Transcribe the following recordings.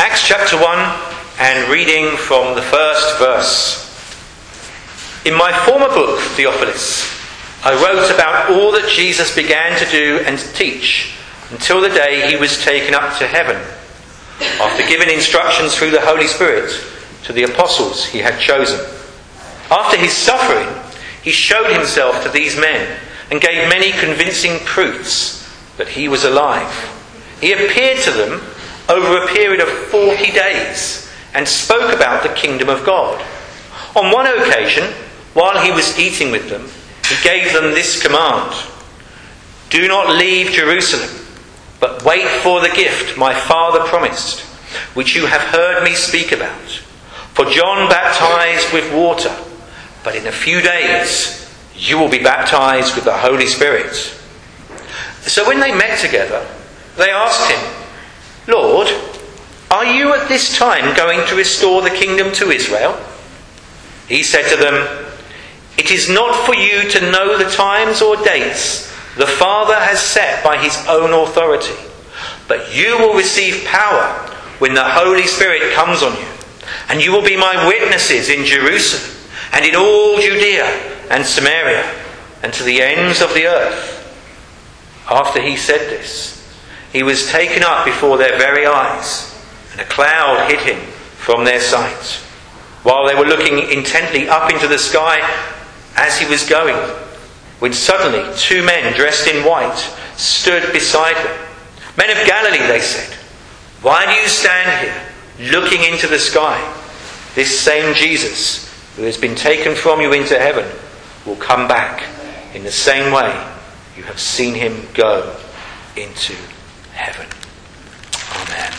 Acts chapter 1 and reading from the first verse. In my former book, Theophilus, I wrote about all that Jesus began to do and to teach until the day he was taken up to heaven, after giving instructions through the Holy Spirit to the apostles he had chosen. After his suffering, he showed himself to these men and gave many convincing proofs that he was alive. He appeared to them over a period of 40 days and spoke about the kingdom of God. On one occasion, while he was eating with them, he gave them this command: "Do not leave Jerusalem, but wait for the gift my Father promised, which you have heard me speak about. For John baptized with water, but in a few days you will be baptized with the Holy Spirit." So when they met together, they asked him, "Lord, are you at this time going to restore the kingdom to Israel?" He said to them, "It is not for you to know the times or dates the Father has set by his own authority, but you will receive power when the Holy Spirit comes on you, and you will be my witnesses in Jerusalem and in all Judea and Samaria and to the ends of the earth." After he said this, he was taken up before their very eyes, and a cloud hid him from their sight. While they were looking intently up into the sky as he was going, when suddenly 2 men dressed in white stood beside them. "Men of Galilee," they said, "why do you stand here looking into the sky? This same Jesus who has been taken from you into heaven will come back in the same way you have seen him go into heaven." Amen.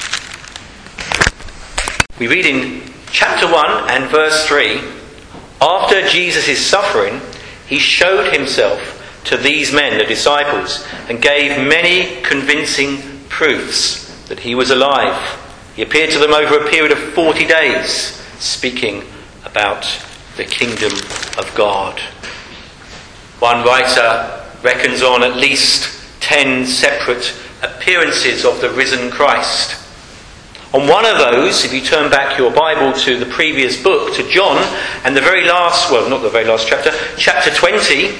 We read in chapter 1 and verse 3, after Jesus' suffering, he showed himself to these men, the disciples, and gave many convincing proofs that he was alive. He appeared to them over a period of 40 days, speaking about the kingdom of God. One writer reckons on at least 10 separate appearances of the risen Christ. On one of those, if you turn back your Bible to the previous book, to John, and the very last, well, not the very last chapter, chapter 20,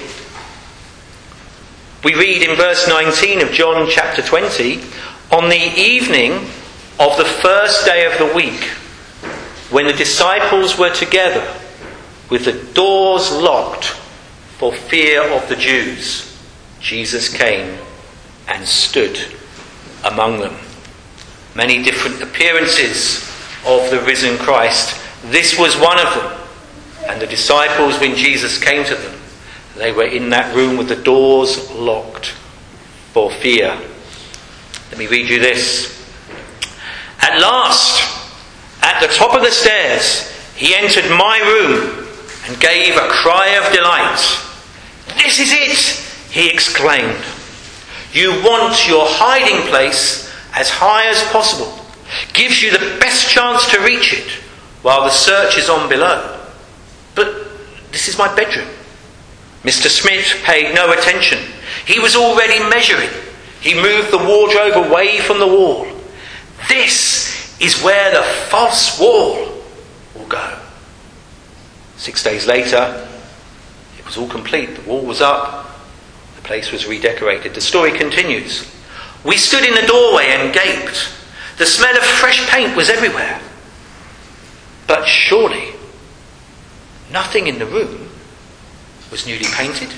we read in verse 19 of John chapter 20, "On the evening of the first day of the week, when the disciples were together, with the doors locked for fear of the Jews, Jesus came and stood among them." Many different appearances of the risen Christ. This was one of them. And the disciples, when Jesus came to them, they were in that room with the doors locked for fear. Let me read you this. "At last, at the top of the stairs, he entered my room and gave a cry of delight. 'This is it!' he exclaimed. 'You want your hiding place as high as possible. Gives you the best chance to reach it while the search is on below. But this is my bedroom.' Mr. Smith paid no attention. He was already measuring. He moved the wardrobe away from the wall. 'This is where the false wall will go.' 6 days later, it was all complete. The wall was up. The place was redecorated." The story continues. "We stood in the doorway and gaped. The smell of fresh paint was everywhere. But surely nothing in the room was newly painted.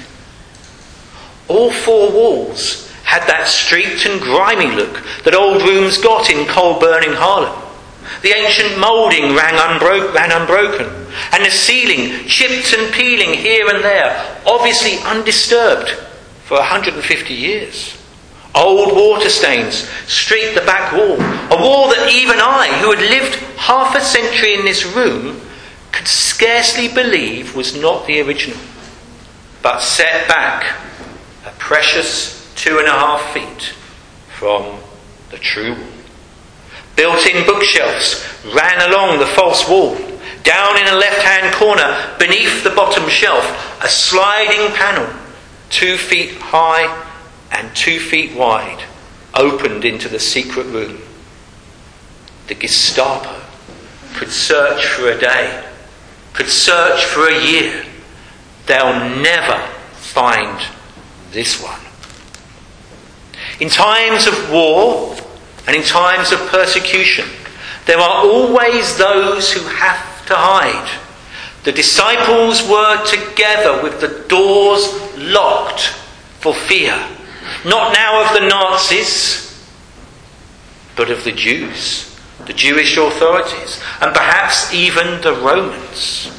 All 4 walls had that streaked and grimy look that old rooms got in coal-burning Harlem. The ancient moulding ran unbroken, and the ceiling chipped and peeling here and there, obviously undisturbed for 150 years. Old water stains streaked the back wall, a wall that even I, who had lived half a century in this room, could scarcely believe was not the original, but set back a precious 2.5 feet from the true wall. Built-in bookshelves ran along the false wall. Down in a left-hand corner, beneath the bottom shelf, a sliding panel, 2 feet high and 2 feet wide, opened into the secret room. the Gestapo could search for a day, could search for a year. They'll never find this one. In times of war and in times of persecution, there are always those who have to hide. The disciples were together with the doors locked for fear. Not now of the Nazis, but of the Jews, the Jewish authorities, and perhaps even the Romans.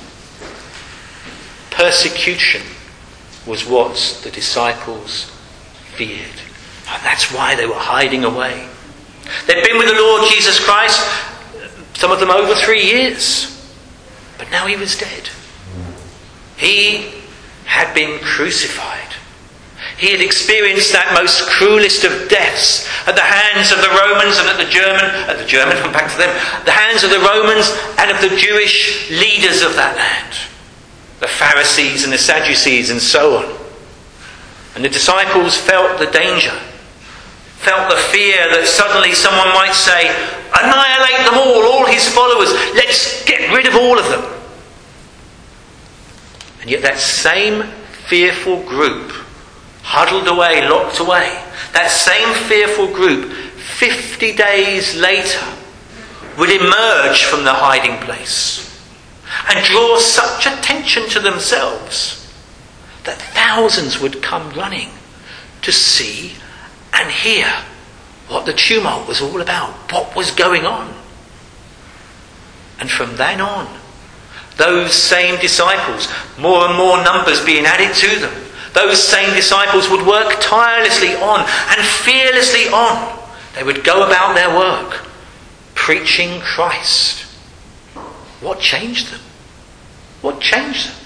Persecution was what the disciples feared. And that's why they were hiding away. They'd been with the Lord Jesus Christ, some of them over 3 years. But now he was dead. He had been crucified. He had experienced that most cruelest of deaths at the hands of the Romans and the hands of the Romans and of the Jewish leaders of that land. The Pharisees and the Sadducees and so on. And the disciples felt the danger, felt the fear that suddenly someone might say, annihilate them all his followers, let's get rid of all of them. And yet that same fearful group, huddled away, locked away, that same fearful group, 50 days later, would emerge from the hiding place and draw such attention to themselves that thousands would come running to see and hear what the tumult was all about, what was going on. And from then on, those same disciples, more and more numbers being added to them, those same disciples would work tirelessly on and fearlessly on. They would go about their work, preaching Christ. What changed them? What changed them?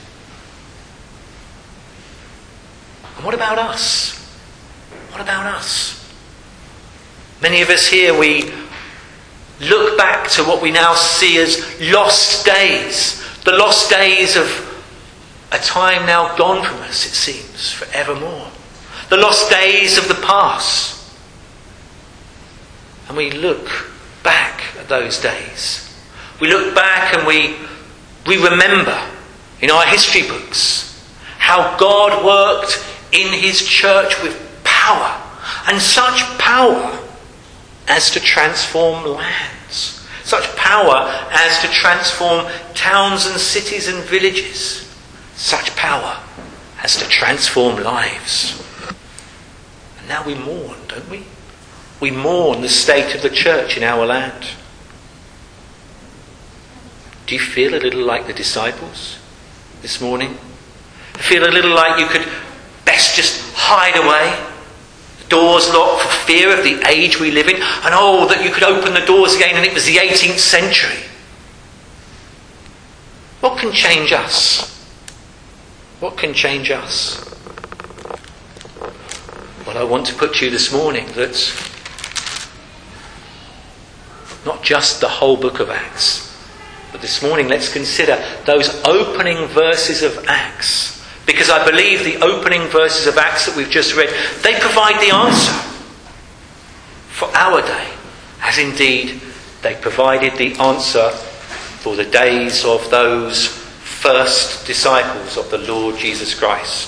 And what about us? What about us? Many of us here, we look back to what we now see as lost days. The lost days of a time now gone from us, it seems, forevermore. The lost days of the past. And we look back at those days. We look back and we remember in our history books how God worked in his church with power, and such power as to transform lands, such power as to transform towns and cities and villages, such power as to transform lives. And now we mourn, don't we? We mourn the state of the church in our land. Do you feel a little like the disciples this morning? Feel a little like you could best just hide away, the doors locked for fear of the age we live in, and that you could open the doors again and it was the 18th century. What can change us? What can change us? Well, I want to put to you this morning that not just the whole book of Acts, but this morning let's consider those opening verses of Acts. Because I believe the opening verses of Acts that we've just read, they provide the answer for our day, as indeed they provided the answer for the days of those first disciples of the Lord Jesus Christ.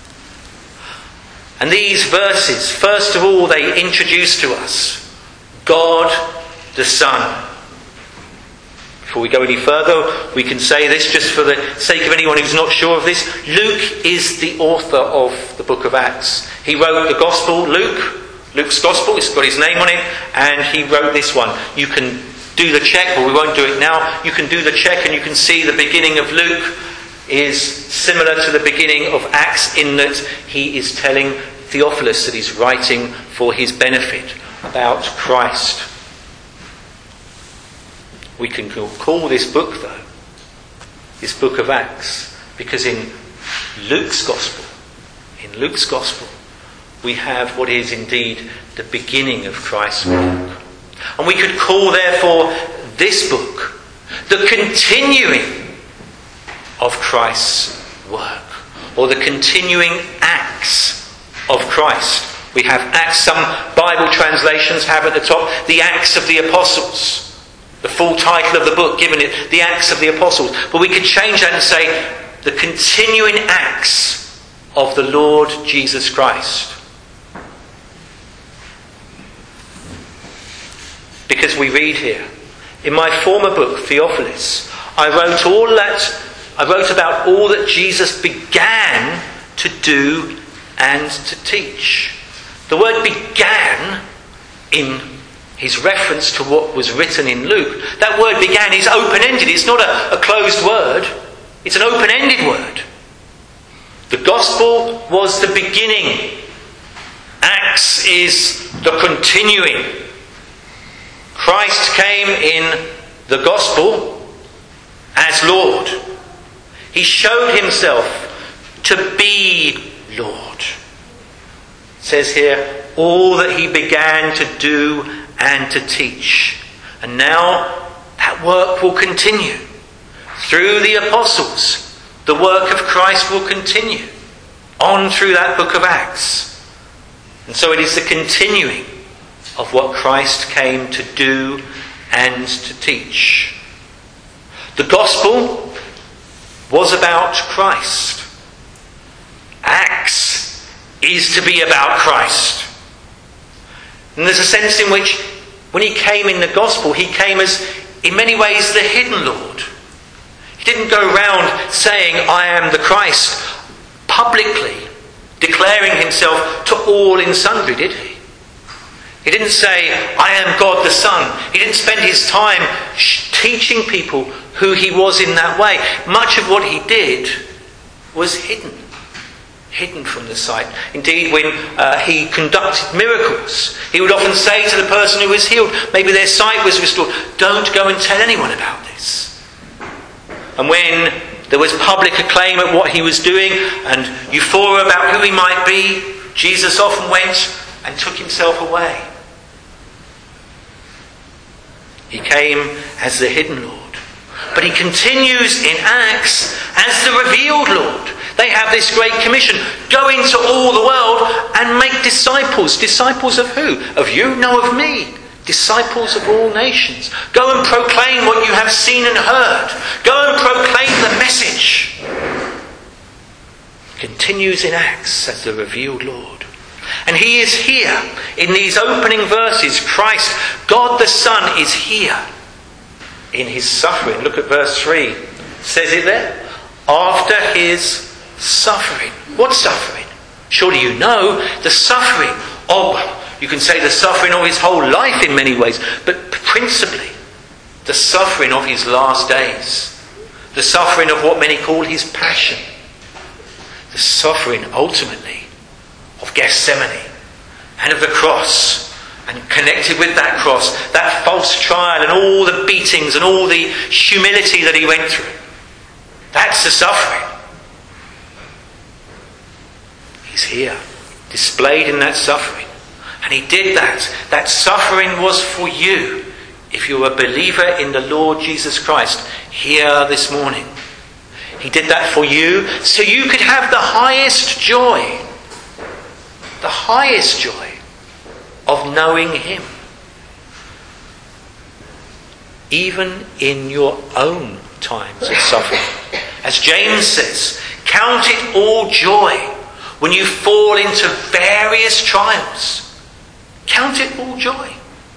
And these verses, first of all, they introduce to us God the Son. Before we go any further, we can say this just for the sake of anyone who's not sure of this. Luke is the author of the book of Acts. He wrote the Gospel, Luke's Gospel, it's got his name on it, and he wrote this one. You can do the check, but we won't do it now. You can do the check and you can see the beginning of Luke is similar to the beginning of Acts in that he is telling Theophilus that he's writing for his benefit about Christ. We can call this book, though, this book of Acts, because in Luke's Gospel, we have what is indeed the beginning of Christ's work. And we could call, therefore, this book the continuing of Christ's work, or the continuing acts of Christ. We have Acts, some Bible translations have at the top the Acts of the Apostles. The full title of the book, given it, the Acts of the Apostles. But we could change that and say, the continuing acts of the Lord Jesus Christ. Because we read here, in my former book, Theophilus, I wrote about all that Jesus began to do and to teach. The word began in his reference to what was written in Luke. That word began is open-ended. It's not a closed word. It's an open-ended word. The gospel was the beginning. Acts is the continuing. Christ came in the gospel as Lord. He showed himself to be Lord. It says here, all that he began to do and to teach. And now that work will continue. Through the apostles, the work of Christ will continue on through that book of Acts. And so it is the continuing of what Christ came to do and to teach. The gospel was about Christ. Acts is to be about Christ. And there's a sense in which when he came in the gospel, he came as, in many ways, the hidden Lord. He didn't go round saying, I am the Christ, publicly declaring himself to all in sundry, did he? He didn't say, I am God the Son. He didn't spend his time teaching people who he was in that way. Much of what he did was hidden from the sight. Indeed, when he conducted miracles, he would often say to the person who was healed, maybe their sight was restored, don't go and tell anyone about this. And when there was public acclaim at what he was doing and euphoria about who he might be, Jesus often went and took himself away. He came as the hidden Lord. But he continues in Acts as the revealed Lord. They have this great commission. Go into all the world and make disciples. Disciples of who? Of you? No, of me. Disciples of all nations. Go and proclaim what you have seen and heard. Go and proclaim the message. Continues in Acts as the revealed Lord. And he is here in these opening verses. Christ, God the Son, is here in his suffering. Look at verse 3. It says it there. After his suffering. What suffering? Surely you know the suffering of, you can say the suffering of his whole life in many ways, but principally the suffering of his last days. The suffering of what many call his passion. The suffering ultimately of Gethsemane and of the cross, and connected with that cross, that false trial and all the beatings and all the humility that he went through. That's the suffering. He's here, displayed in that suffering. And he did that. That suffering was for you, if you're a believer in the Lord Jesus Christ here this morning. He did that for you so you could have the highest joy of knowing him. Even in your own times of suffering. As James says, count it all joy when you fall into various trials. Count it all joy.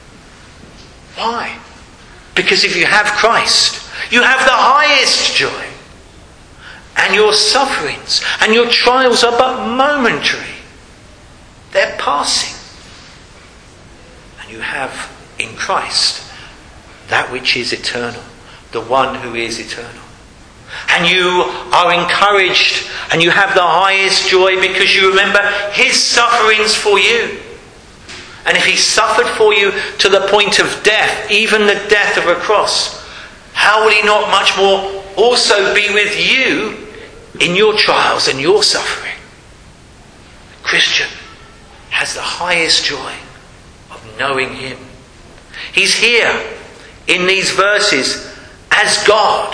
Why? Because if you have Christ, you have the highest joy. And your sufferings and your trials are but momentary. They're passing. And you have in Christ that which is eternal, the one who is eternal. And you are encouraged and you have the highest joy because you remember his sufferings for you. And if he suffered for you to the point of death, even the death of a cross, how will he not much more also be with you in your trials and your suffering? The Christian has the highest joy of knowing him. He's here in these verses as God,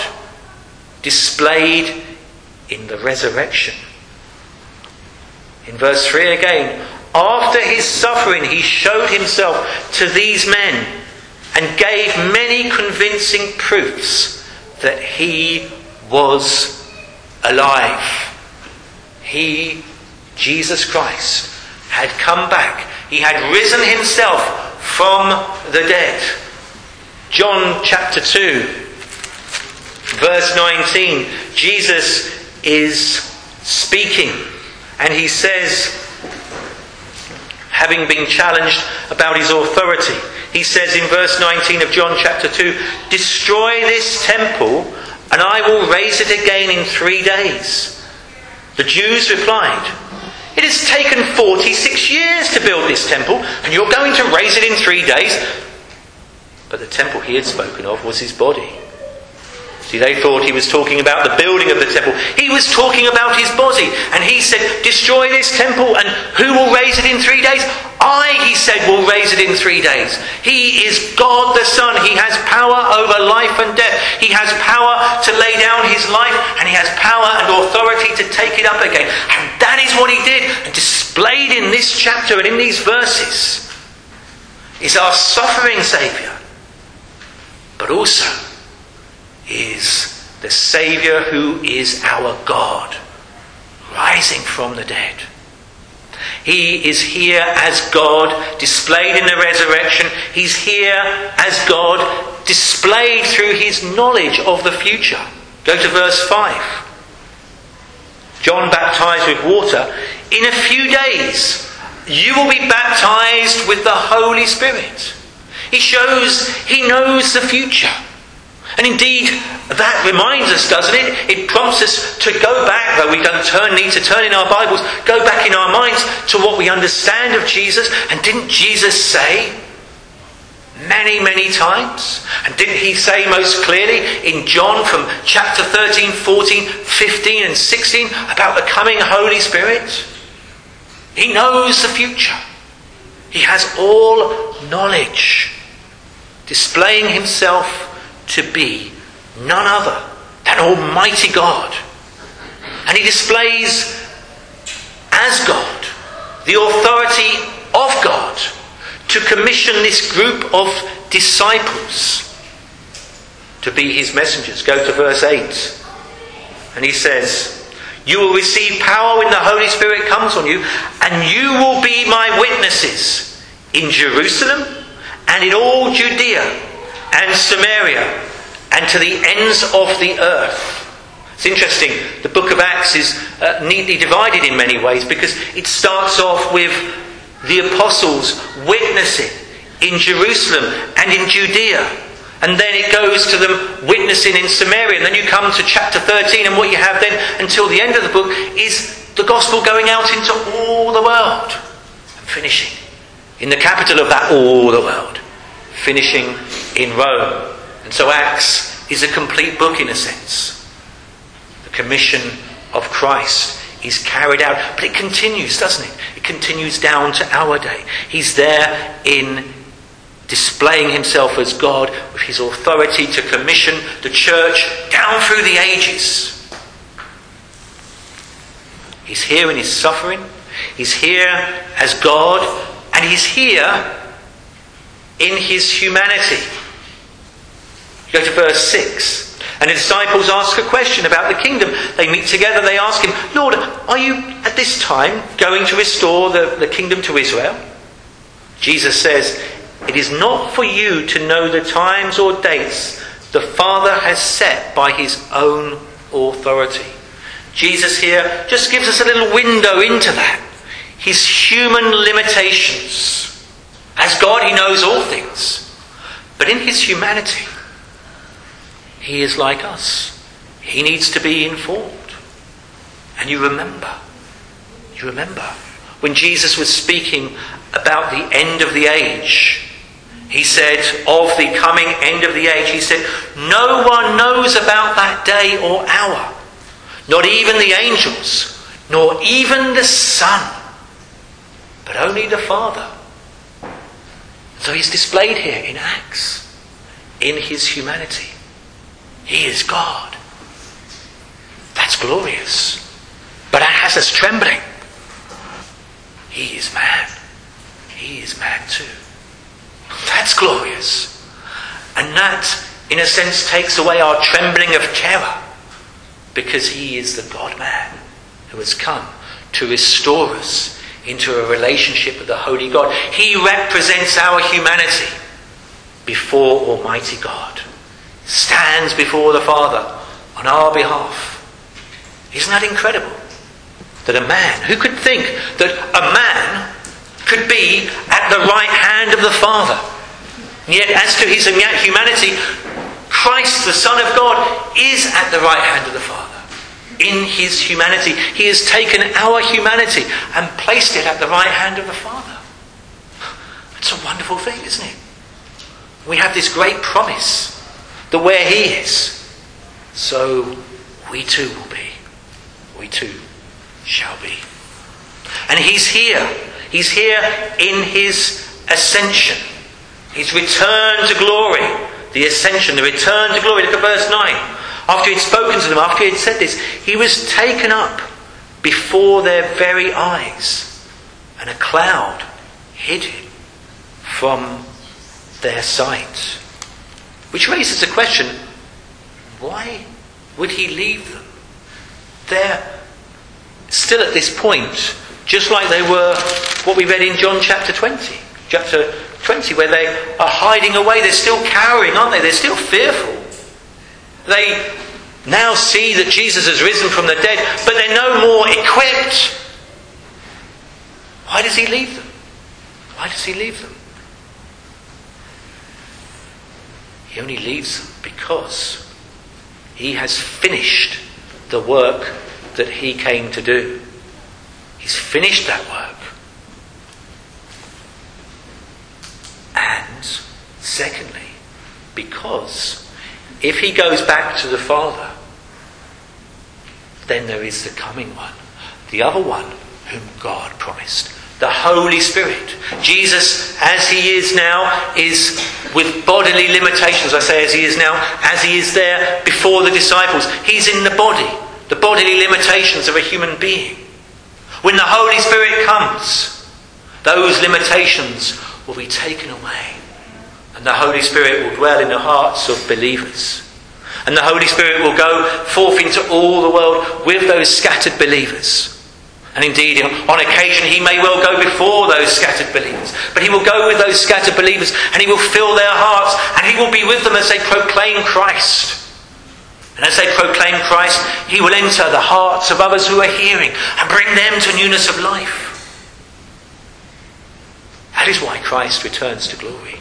displayed in the resurrection. In verse 3 again, after his suffering, he showed himself to these men and gave many convincing proofs that he was alive. He, Jesus Christ, had come back. He had risen himself from the dead. John chapter 2, verse 19. Jesus is speaking, and he says, having been challenged about his authority, he says in verse 19 of John chapter 2, "Destroy this temple, and I will raise it again in 3 days." The Jews replied, "It has taken 46 years to build this temple, and you're going to raise it in 3 days?" But the temple he had spoken of was his body. See, they thought he was talking about the building of the temple. He was talking about his body. And he said, "Destroy this temple, and who will raise it in 3 days? I," he said, "will raise it in 3 days." He is God the Son. He has power over life and death. He has power to lay down his life, and he has power and authority to take it up again. And that is what he did. And displayed in this chapter and in these verses is our suffering Saviour, but also is the Saviour who is our God, rising from the dead. He is here as God, displayed in the resurrection. He's here as God, displayed through his knowledge of the future. Go to verse 5. John baptized with water. "In a few days you will be baptized with the Holy Spirit." He shows he knows the future. And indeed, that reminds us, doesn't it? It prompts us to go back, though we don't need to turn in our Bibles, go back in our minds to what we understand of Jesus. And didn't Jesus say many, many times? And didn't he say most clearly in John from chapter 13, 14, 15 and 16 about the coming Holy Spirit? He knows the future. He has all knowledge, displaying himself to be none other than Almighty God. And he displays as God the authority of God to commission this group of disciples to be his messengers. Go to verse 8. And he says, "You will receive power when the Holy Spirit comes on you, and you will be my witnesses in Jerusalem and in all Judea and Samaria, and to the ends of the earth." It's interesting, the book of Acts is neatly divided in many ways, because it starts off with the apostles witnessing in Jerusalem and in Judea, and then it goes to them witnessing in Samaria, and then you come to chapter 13, and what you have then until the end of the book is the gospel going out into all the world, and finishing in the capital of that all the world, finishing in Rome. And so Acts is a complete book in a sense. The commission of Christ is carried out, but it continues, doesn't it? It continues down to our day. He's there in displaying himself as God with his authority to commission the church down through the ages. He's here in his suffering. He's here as God, and he's here in his humanity. Go to verse 6. And the disciples ask a question about the kingdom. They meet together, they ask him, "Lord, are you at this time going to restore the kingdom to Israel?" Jesus says, "It is not for you to know the times or dates the Father has set by his own authority." Jesus here just gives us a little window into that. His human limitations. As God, he knows all things. But in his humanity, he is like us. He needs to be informed. And you remember when Jesus was speaking about the end of the age, he said of the coming end of the age, he said, "No one knows about that day or hour, not even the angels, nor even the Son, but only the Father." So he's displayed here in Acts, in his humanity. He is God. That's glorious. But that has us trembling. he is man. He is man too. That's glorious. And that, in a sense, takes away our trembling of terror, because he is the God-man who has come to restore us into a relationship with the Holy God. He represents our humanity before Almighty God. Stands before the Father on our behalf. Isn't that incredible? That a man, who could think that a man could be at the right hand of the Father? And yet, as to his humanity, Christ, the Son of God, is at the right hand of the Father. In his humanity, he has taken our humanity and placed it at the right hand of the Father. It's a wonderful thing, isn't it? We have this great promise that where he is, so we too will be. We too shall be. And he's here. He's here in his ascension. His return to glory. The ascension, the return to glory. Look at verse 9. After he had spoken to them, after he had said this, he was taken up before their very eyes, and a cloud hid him from their sight. Which raises the question, why would he leave them? They're still at this point, just like they were what we read in John chapter 20. Chapter 20, where they are hiding away. They're still cowering, aren't they? They're still fearful. They now see that Jesus has risen from the dead, but they're no more equipped. Why does he leave them? Why does he leave them? He only leaves them because he has finished the work that he came to do. He's finished that work. And secondly, because if he goes back to the Father, then there is the coming one, the other one whom God promised, the Holy Spirit. Jesus, as he is now, is with bodily limitations. I say as he is now, as he is there before the disciples. He's in the bodily limitations of a human being. When the Holy Spirit comes, those limitations will be taken away. And the Holy Spirit will dwell in the hearts of believers. And the Holy Spirit will go forth into all the world with those scattered believers. And indeed, on occasion, he may well go before those scattered believers. But he will go with those scattered believers and he will fill their hearts and he will be with them as they proclaim Christ. And as they proclaim Christ, he will enter the hearts of others who are hearing and bring them to newness of life. That is why Christ returns to glory.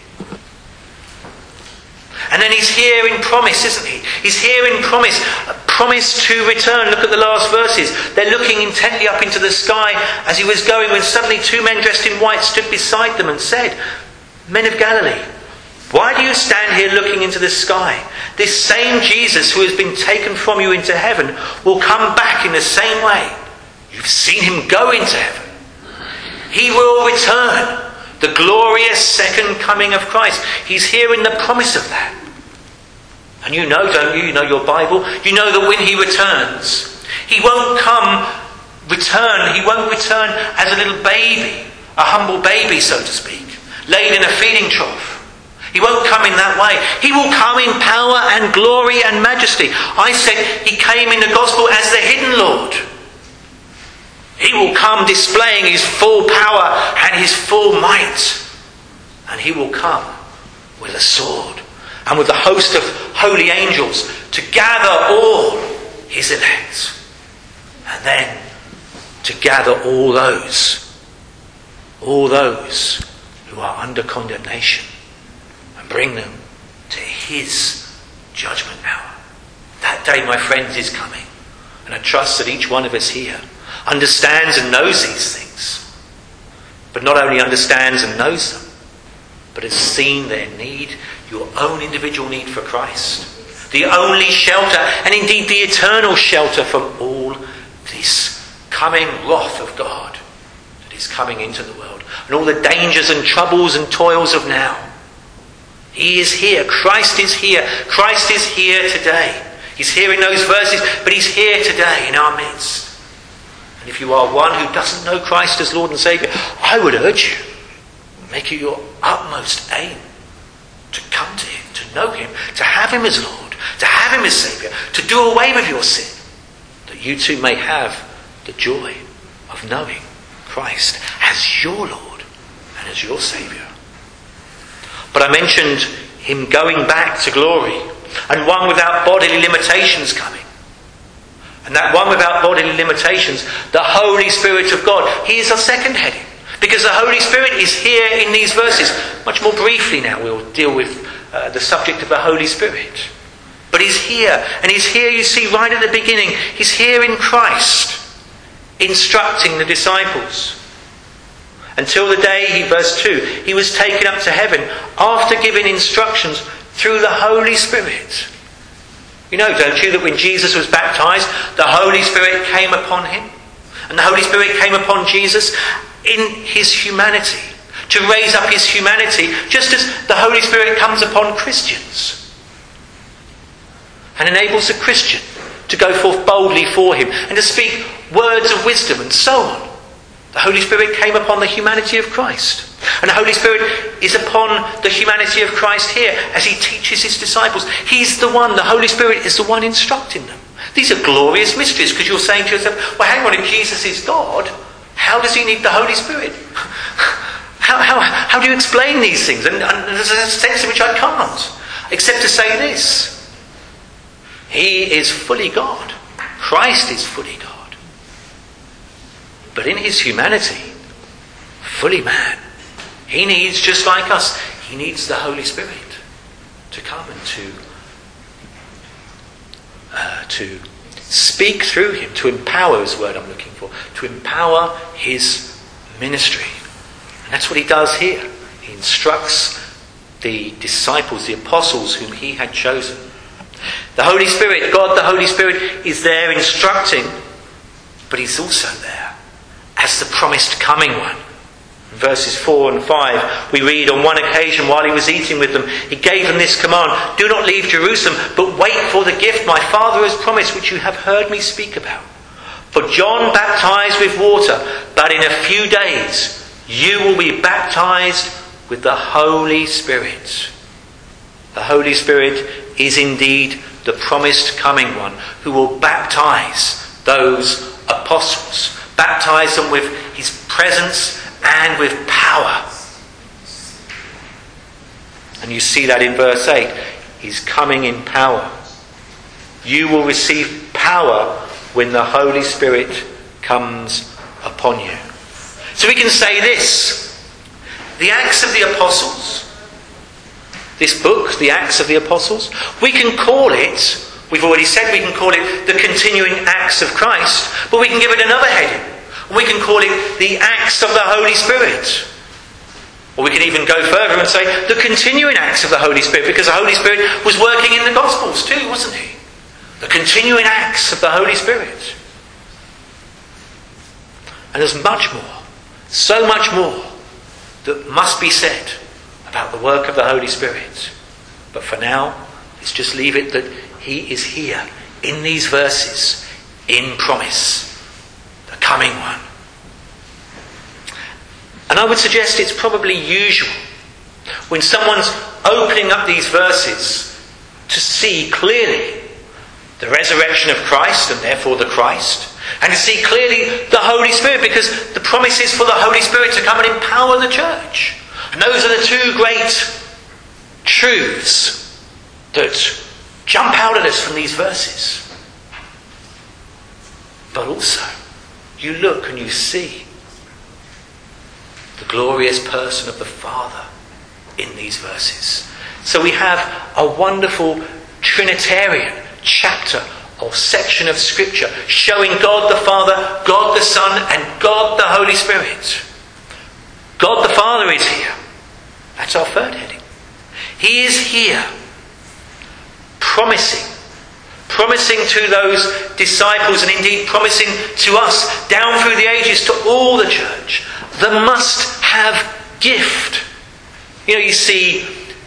And then he's here in promise, isn't he? He's here in promise. A promise to return. Look at the last verses. They're looking intently up into the sky as he was going, when suddenly two men dressed in white stood beside them and said, "Men of Galilee, why do you stand here looking into the sky? This same Jesus who has been taken from you into heaven will come back in the same way. You've seen him go into heaven. He will return. The glorious second coming of Christ." He's here in the promise of that. And you know, don't you? You know your Bible. You know that when he returns, he won't return as a little baby, a humble baby, so to speak, laid in a feeding trough. He won't come in that way. He will come in power and glory and majesty. I said he came in the gospel as the hidden Lord. He will come displaying his full power and his full might. And he will come with a sword and with a host of holy angels to gather all his elect. And then to gather all those who are under condemnation and bring them to his judgment hour. That day, my friends, is coming. And I trust that each one of us here understands and knows these things. But not only understands and knows them, but has seen their need, your own individual need for Christ. The only shelter, and indeed the eternal shelter from all this coming wrath of God that is coming into the world. And all the dangers and troubles and toils of now. He is here. Christ is here. Christ is here today. He's here in those verses, but he's here today in our midst. And if you are one who doesn't know Christ as Lord and Saviour, I would urge you, make it your utmost aim to come to him, to know him, to have him as Lord, to have him as Saviour, to do away with your sin, that you too may have the joy of knowing Christ as your Lord and as your Saviour. But I mentioned him going back to glory, and one without bodily limitations coming. And that one without bodily limitations, the Holy Spirit of God, he is our second heading. Because the Holy Spirit is here in these verses. Much more briefly now we'll deal with the subject of the Holy Spirit. But he's here. And he's here, you see, right at the beginning. He's here in Christ, instructing the disciples. Until the day, verse 2, he was taken up to heaven after giving instructions through the Holy Spirit. You know, don't you, that when Jesus was baptised, the Holy Spirit came upon him? And the Holy Spirit came upon Jesus in his humanity, to raise up his humanity, just as the Holy Spirit comes upon Christians and enables a Christian to go forth boldly for him and to speak words of wisdom and so on. The Holy Spirit came upon the humanity of Christ. And the Holy Spirit is upon the humanity of Christ here as he teaches his disciples. He's the one, the Holy Spirit is the one instructing them. These are glorious mysteries, because you're saying to yourself, well, hang on, if Jesus is God, how does he need the Holy Spirit? How do you explain these things? And there's a sense in which I can't, except to say this. He is fully God. Christ is fully God. But in his humanity, fully man, he needs, just like us, he needs the Holy Spirit to come and to speak through him, to empower is the word I'm looking for, to empower his ministry. And that's what he does here. He instructs the disciples, the apostles whom he had chosen. The Holy Spirit, God the Holy Spirit, is there instructing, but he's also there as the promised coming one. In verses 4 and 5, we read, on one occasion while he was eating with them, he gave them this command, do not leave Jerusalem, but wait for the gift my Father has promised, which you have heard me speak about. For John baptized with water, but in a few days you will be baptized with the Holy Spirit. The Holy Spirit is indeed the promised coming one who will baptize those apostles, baptize them with his presence and with power. And you see that in verse 8. He's coming in power. You will receive power when the Holy Spirit comes upon you. So we can say this. The Acts of the Apostles, this book, the Acts of the Apostles, we can call it, we've already said we can call it the continuing Acts of Christ, but we can give it another heading. We can call it the Acts of the Holy Spirit. Or we can even go further and say the continuing Acts of the Holy Spirit, because the Holy Spirit was working in the Gospels too, wasn't he? The continuing Acts of the Holy Spirit. And there's much more, so much more, that must be said about the work of the Holy Spirit. But for now, let's just leave it that he is here in these verses, in promise. The coming one. And I would suggest it's probably usual when someone's opening up these verses to see clearly the resurrection of Christ and therefore the Christ, and to see clearly the Holy Spirit, because the promise is for the Holy Spirit to come and empower the church. And those are the two great truths that jump out at us from these verses. But also, you look and you see the glorious person of the Father in these verses. So we have a wonderful Trinitarian chapter or section of Scripture showing God the Father, God the Son, and God the Holy Spirit. God the Father is here. That's our third heading. He is here, promising to those disciples, and indeed promising to us down through the ages, to all the church, the must-have gift. You know, you see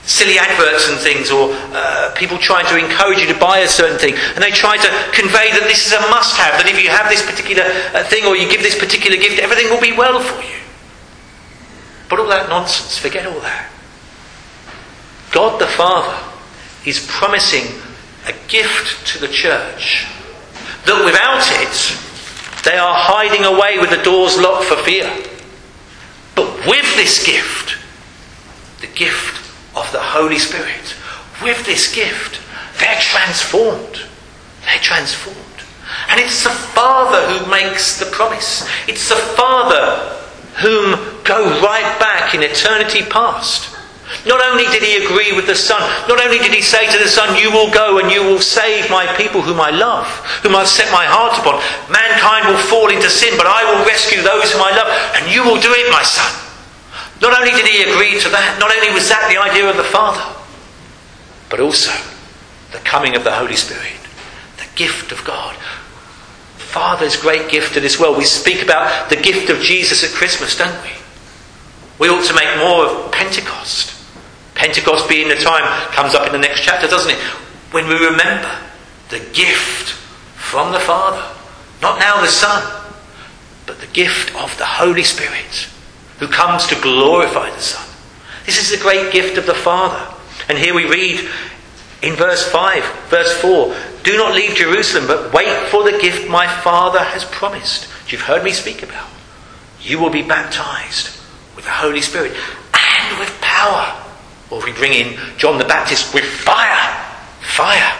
silly adverts and things, or people trying to encourage you to buy a certain thing, and they try to convey that this is a must-have, that if you have this particular thing or you give this particular gift, everything will be well for you. But all that nonsense, forget all that. God the Father is promising a gift to the church that without it, they are hiding away with the doors locked for fear. But with this gift, the gift of the Holy Spirit, with this gift, they're transformed. They're transformed. And it's the Father who makes the promise. It's the Father whom go right back in eternity past. Not only did he agree with the Son, not only did he say to the Son, you will go and you will save my people whom I love, whom I've set my heart upon. Mankind will fall into sin, but I will rescue those whom I love, and you will do it, my Son. Not only did he agree to that, not only was that the idea of the Father, but also the coming of the Holy Spirit, the gift of God. Father's great gift to this world. We speak about the gift of Jesus at Christmas, don't we? We ought to make more of Pentecost. Pentecost being the time, comes up in the next chapter, doesn't it? When we remember the gift from the Father. Not now the Son, but the gift of the Holy Spirit, who comes to glorify the Son. This is the great gift of the Father. And here we read in verse 5, verse 4, do not leave Jerusalem, but wait for the gift my Father has promised, which you've heard me speak about. You will be baptized with the Holy Spirit and with power. Or we bring in John the Baptist with fire. Fire.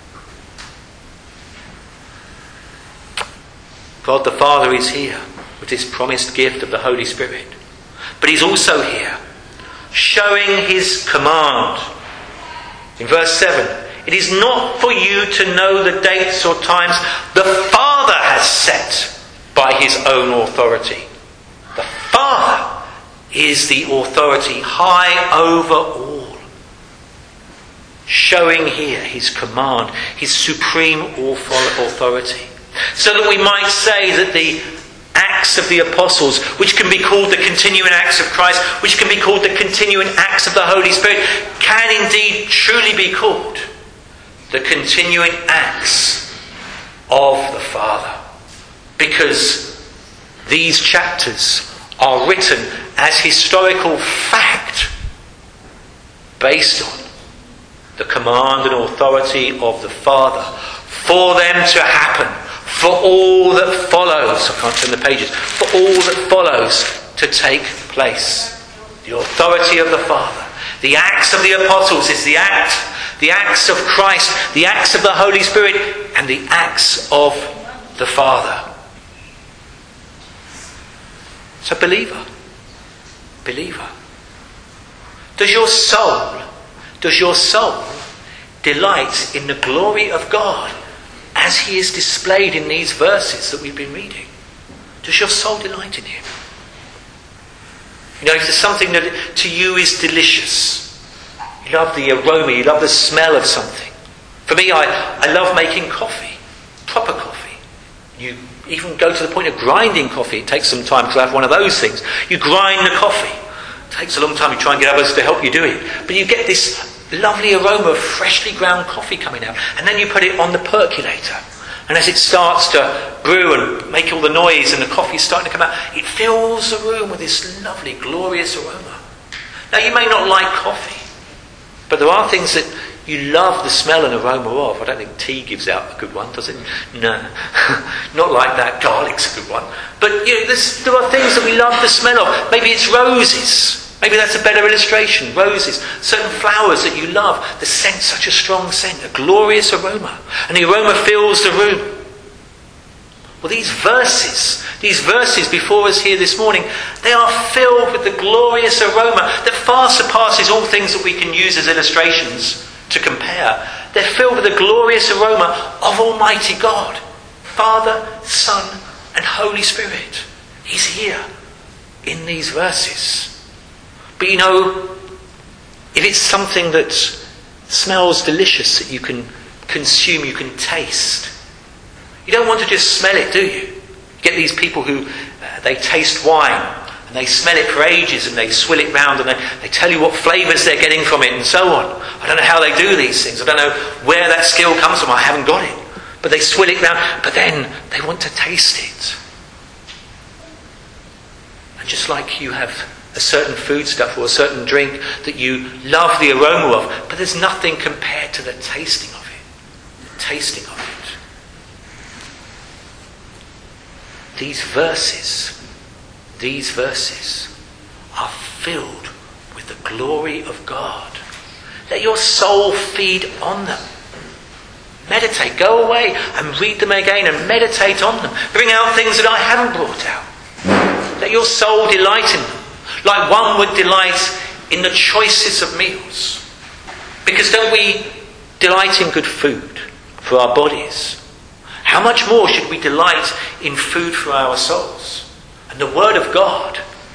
God the Father is here with this promised gift of the Holy Spirit. But he's also here showing his command. In verse 7, it is not for you to know the dates or times the Father has set by his own authority. The Father is the authority high over all. Showing here his command, his supreme authority. So that we might say that the Acts of the Apostles, which can be called the continuing acts of Christ, which can be called the continuing acts of the Holy Spirit, can indeed truly be called the continuing acts of the Father. Because these chapters are written as historical fact based on the command and authority of the Father for them to happen, for all that follows, I can't turn the pages, for all that follows to take place. The authority of the Father. The acts of the apostles is the acts of Christ, the acts of the Holy Spirit, and the acts of the Father. So believer, does your soul delight in the glory of God as he is displayed in these verses that we've been reading? Does your soul delight in him? You know, if there's something that to you is delicious, you love the aroma, you love the smell of something. For me, I love making coffee, proper coffee. You even go to the point of grinding coffee. It takes some time because I have one of those things. You grind the coffee. It takes a long time. You try and get others to help you do it. But you get this lovely aroma of freshly ground coffee coming out. And then you put it on the percolator. And as it starts to brew and make all the noise and the coffee's starting to come out, it fills the room with this lovely, glorious aroma. Now, you may not like coffee, but there are things that you love the smell and aroma of. I don't think tea gives out a good one, does it? No. Not like that. Garlic's a good one. But you know, there are things that we love the smell of. Maybe it's roses. Maybe that's a better illustration. Roses. Certain flowers that you love. The scent, such a strong scent. A glorious aroma. And the aroma fills the room. Well, these verses before us here this morning, they are filled with the glorious aroma that far surpasses all things that we can use as illustrations to compare. They're filled with the glorious aroma of Almighty God. Father, Son, and Holy Spirit. He's here in these verses. But you know, if it's something that smells delicious that you can consume, you can taste, you don't want to just smell it, do you? Get these people who they taste wine And they smell it for ages and they swill it round and they tell you what flavours they're getting from it and so on. I don't know how they do these things. I don't know where that skill comes from. I haven't got it. But they swill it round. But then they want to taste it. And just like you have a certain foodstuff or a certain drink that you love the aroma of, but there's nothing compared to the tasting of it. The tasting of it. These verses are filled with the glory of God. Let your soul feed on them. Meditate. Go away and read them again and meditate on them. Bring out things that I haven't brought out. Let your soul delight in them, like one would delight in the choicest of meals. Because don't we delight in good food for our bodies? How much more should we delight in food for our souls? And the Word of God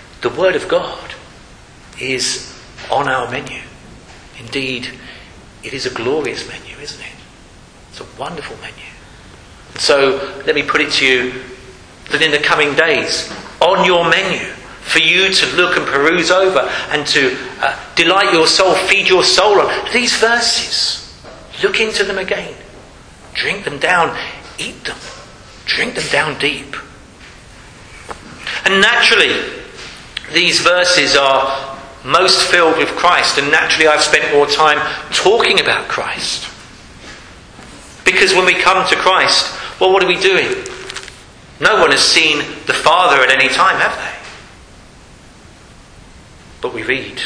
is on our menu. Indeed, it is a glorious menu, isn't it? It's a wonderful menu. And so, let me put it to you that in the coming days, on your menu, for you to look and peruse over and to delight your soul, feed your soul on these verses. Look into them again. Drink them down. Eat them. Drink them down deep. And naturally, these verses are most filled with Christ. And naturally, I've spent more time talking about Christ. Because when we come to Christ, well, what are we doing? No one has seen the Father at any time, have they? But we read,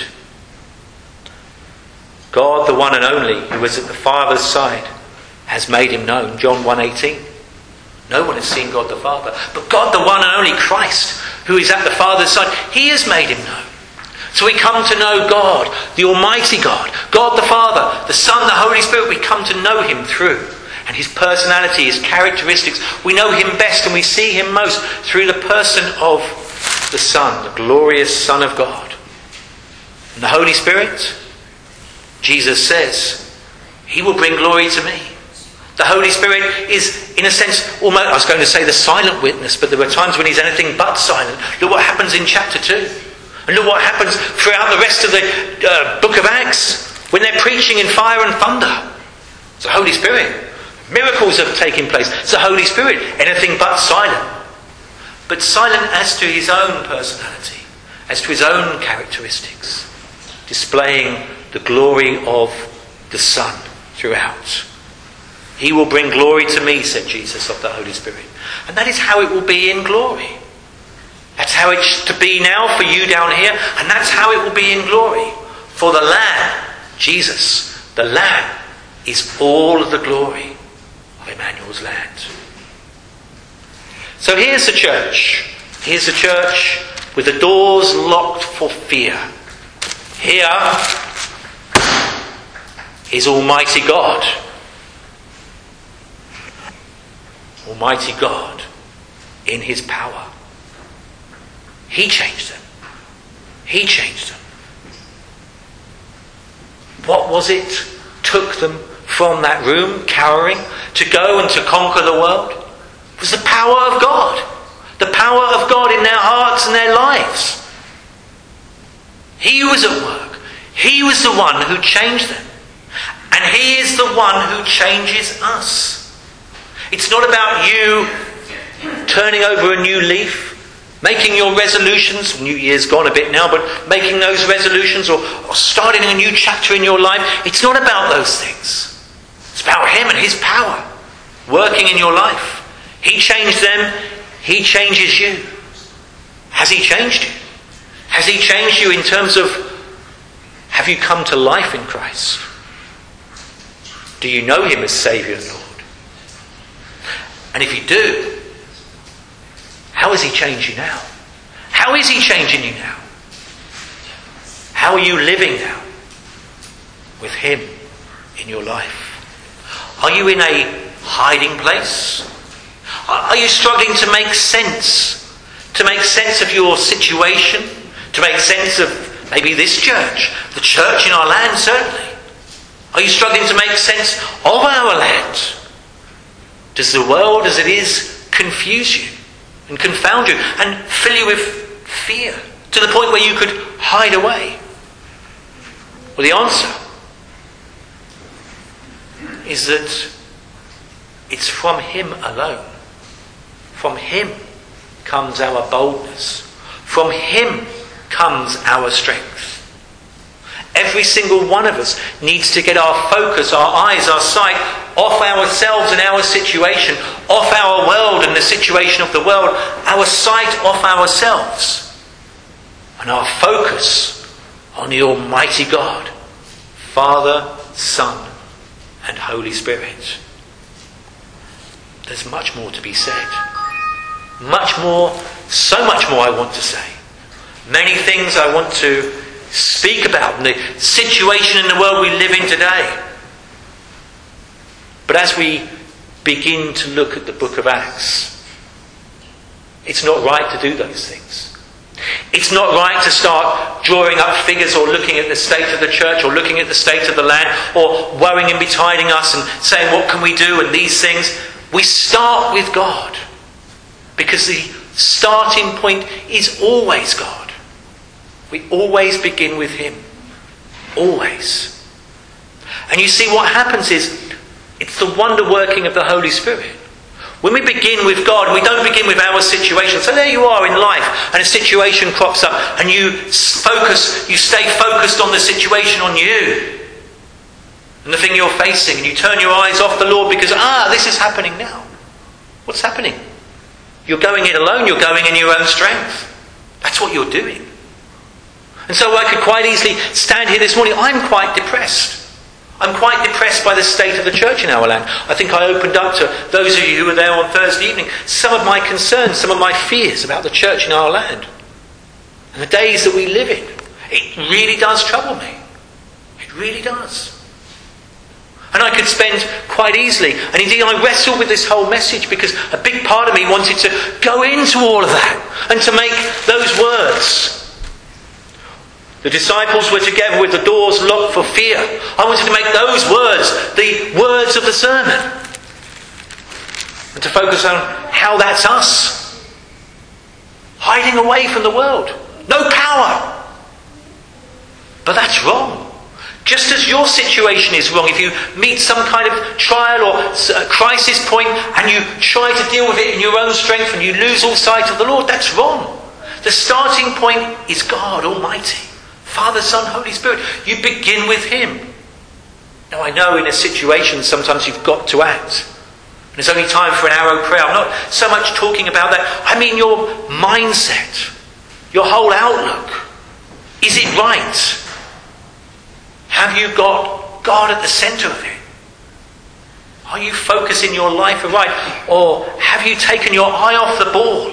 God, the one and only, who is at the Father's side, has made him known. John 1:18. No one has seen God the Father, but God, the one and only Christ, who is at the Father's side, he has made him known. So we come to know God, the Almighty God, God the Father, the Son, the Holy Spirit. We come to know him through. And his personality, his characteristics. We know him best and we see him most through the person of the Son, the glorious Son of God. And the Holy Spirit, Jesus says, he will bring glory to me. The Holy Spirit is, in a sense, almost, I was going to say the silent witness, but there were times when he's anything but silent. Look what happens in chapter 2. And look what happens throughout the rest of the book of Acts, when they're preaching in fire and thunder. It's the Holy Spirit. Miracles have taken place. It's the Holy Spirit. Anything but silent. But silent as to his own personality, as to his own characteristics, displaying the glory of the Son throughout. He will bring glory to me, said Jesus of the Holy Spirit. And that is how it will be in glory. That's how it's to be now for you down here, and that's how it will be in glory. For the Lamb, Jesus, the Lamb, is all of the glory of Emmanuel's land. So here's the church. Here's the church with the doors locked for fear. Here is Almighty God. Almighty God in his power. He changed them. He changed them. What was it took them from that room, cowering, to go and to conquer the world? It was the power of God. The power of God in their hearts and their lives. He was at work. He was the one who changed them. And he is the one who changes us. It's not about you turning over a new leaf, making your resolutions. New Year's gone a bit now, but making those resolutions or starting a new chapter in your life. It's not about those things. It's about him and his power working in your life. He changed them. He changes you. Has he changed you? Has he changed you in terms of, have you come to life in Christ? Do you know him as Saviour and Lord? And if you do, how has he changed you now? How is he changing you now? How are you living now with him in your life? Are you in a hiding place? Are you struggling to make sense? To make sense of your situation? To make sense of maybe this church? The church in our land, certainly. Are you struggling to make sense of our land? Does the world as it is confuse you and confound you and fill you with fear To the point where you could hide away? Well, the answer is that it's from him alone. From him comes our boldness. From him comes our strength. Every single one of us needs to get our focus, our eyes, our sight off ourselves and our situation, off our world and the situation of the world, our sight off ourselves, and our focus on the Almighty God, Father, Son, and Holy Spirit. There's much more to be said. Much more, so much more I want to say. Many things I want to speak about the situation in the world we live in today. But as we begin to look at the book of Acts, it's not right to do those things. It's not right to start drawing up figures or looking at the state of the church or looking at the state of the land or worrying and betiding us and saying, what can we do, and these things. We start with God, because the starting point is always God. We always begin with him. Always. And you see, what happens is, it's the wonder working of the Holy Spirit. When we begin with God, we don't begin with our situation. So there you are in life, and a situation crops up, and you stay focused on the situation, on you, and the thing you're facing, and you turn your eyes off the Lord because, this is happening now. What's happening? You're going it alone, you're going in your own strength. That's what you're doing. And so I could quite easily stand here this morning. I'm quite depressed. I'm quite depressed by the state of the church in our land. I think I opened up to those of you who were there on Thursday evening some of my concerns, some of my fears about the church in our land. And the days that we live in. It really does trouble me. It really does. And I could spend quite easily, and indeed I wrestle with this whole message because a big part of me wanted to go into all of that and to make those words. The disciples were together with the doors locked for fear. I wanted to make those words the words of the sermon. And to focus on how that's us. Hiding away from the world. No power. But that's wrong. Just as your situation is wrong, if you meet some kind of trial or crisis point and you try to deal with it in your own strength and you lose all sight of the Lord, that's wrong. The starting point is God Almighty. Father, Son, Holy Spirit. You begin with him. Now I know in a situation sometimes you've got to act. And there's only time for an arrow prayer. I'm not so much talking about that. I mean your mindset. Your whole outlook. Is it right? Have you got God at the centre of it? Are you focusing your life aright? Or have you taken your eye off the ball?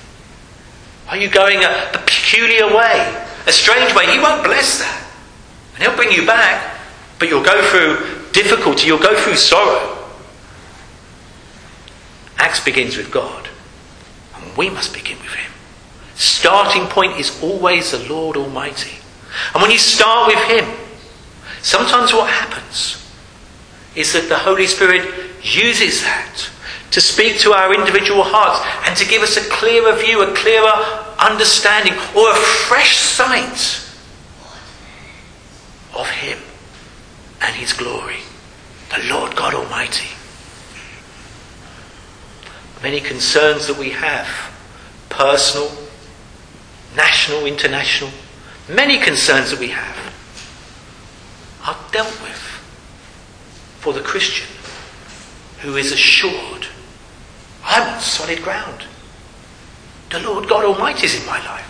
Are you going a peculiar way? A strange way? He won't bless that. And he'll bring you back. But you'll go through difficulty. You'll go through sorrow. Acts begins with God. And we must begin with him. Starting point is always the Lord Almighty. And when you start with him, sometimes what happens is that the Holy Spirit uses that to speak to our individual hearts and to give us a clearer view, a clearer understanding, or a fresh sight of him and his glory, the Lord God Almighty. Many concerns that we have, personal, national, international, many concerns that we have are dealt with for the Christian who is assured, I'm on solid ground. The Lord God Almighty is in my life.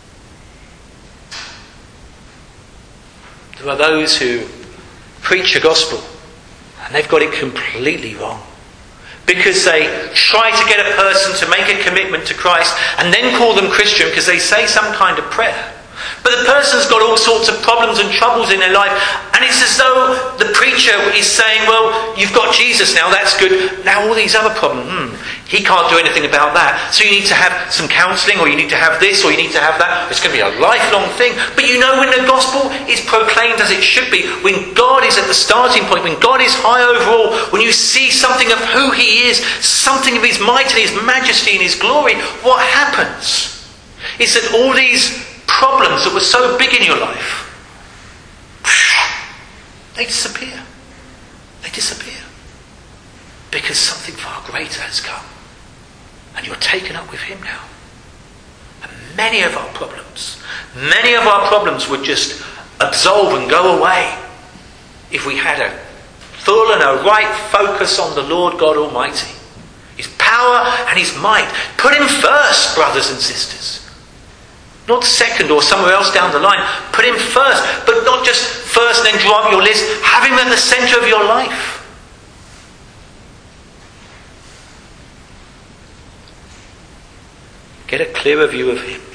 There are those who preach a gospel and they've got it completely wrong. Because they try to get a person to make a commitment to Christ and then call them Christian because they say some kind of prayer. But the person's got all sorts of problems and troubles in their life, and it's as though the preacher is saying, well, you've got Jesus now, that's good. Now all these other problems, he can't do anything about that. So you need to have some counselling, or you need to have this, or you need to have that. It's going to be a lifelong thing. But you know, when the gospel is proclaimed as it should be, when God is at the starting point, when God is high over all, when you see something of who he is, something of his might and his majesty and his glory, what happens is that all these problems that were so big in your life, they disappear. They disappear. Because something far greater has come. And you're taken up with him now. And many of our problems would just absolve and go away if we had a full and a right focus on the Lord God Almighty. His power and his might. Put him first, brothers and sisters. Not second or somewhere else down the line. Put him first. But not just first and then draw up your list. Have him at the centre of your life. Get a clearer view of him.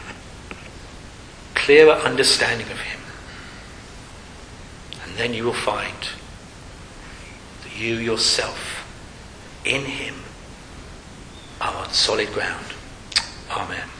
Clearer understanding of him. And then you will find that you yourself, in him, are on solid ground. Amen.